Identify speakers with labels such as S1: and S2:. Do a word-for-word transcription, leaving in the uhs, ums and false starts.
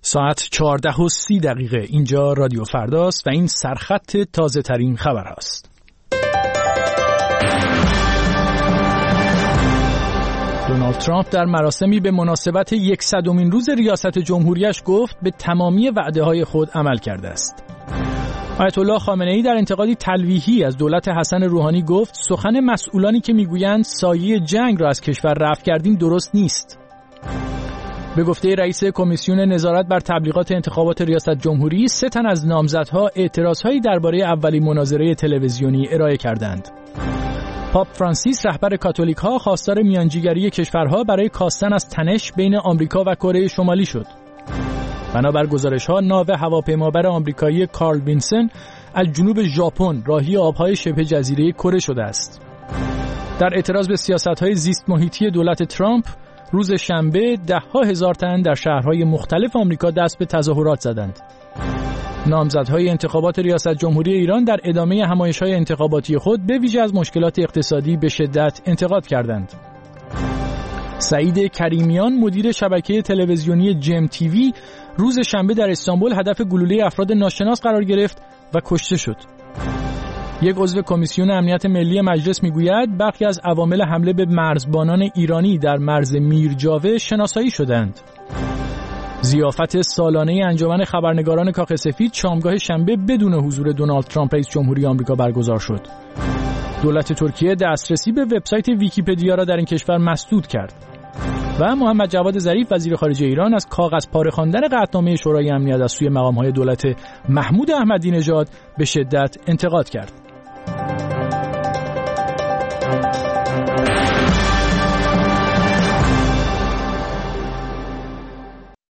S1: ساعت چهارده و سی دقیقه اینجا رادیو فرداست و این سرخط تازه ترین خبر است. دونالد ترامپ در مراسمی به مناسبت یکصدمین روز ریاست جمهوریش گفت به تمامی وعده‌های خود عمل کرده است. آیت الله خامنه‌ای در انتقادی تلویحی از دولت حسن روحانی گفت سخن مسئولانی که میگویند سایه جنگ را از کشور رفع کردیم درست نیست. به گفته رئیس کمیسیون نظارت بر تبلیغات انتخابات ریاست جمهوری، سه تن از نامزدها اعتراضهایی درباره اولین مناظره تلویزیونی ارائه کردند. پاپ فرانسیس رهبر کاتولیک ها خواستار میانجیگری کشورها برای کاستن از تنش بین آمریکا و کره شمالی شد. بنابر گزارش‌ها ناو هواپیمابر آمریکایی کارل وینسن از جنوب ژاپن راهی آب‌های شبه جزیره کره شده است. در اعتراض به سیاست‌های زیست محیطی دولت ترامپ، روز شنبه ده‌ها هزار تن در شهرهای مختلف آمریکا دست به تظاهرات زدند. نامزدهای انتخابات ریاست جمهوری ایران در ادامه همایش‌های انتخاباتی خود به ویژه از مشکلات اقتصادی به شدت انتقاد کردند. سعید کریمیان مدیر شبکه تلویزیونی جم تیوی روز شنبه در استانبول هدف گلوله افراد ناشناس قرار گرفت و کشته شد. یک عضو کمیسیون امنیت ملی مجلس میگوید برخی از عوامل حمله به مرزبانان ایرانی در مرز میرجاوه شناسایی شدند. ضیافت سالانه انجمن خبرنگاران کاخ سفید شامگاه شنبه بدون حضور دونالد ترامپ رئیس جمهوری آمریکا برگزار شد. دولت ترکیه دسترسی به وبسایت ویکی‌پدیا را در این کشور مسدود کرد. و محمد جواد ظریف وزیر خارجه ایران از کاغذ پاره خواندن قطعنامه شورای امنیت از سوی مقام‌های دولت محمود احمدی نژاد به شدت انتقاد کرد.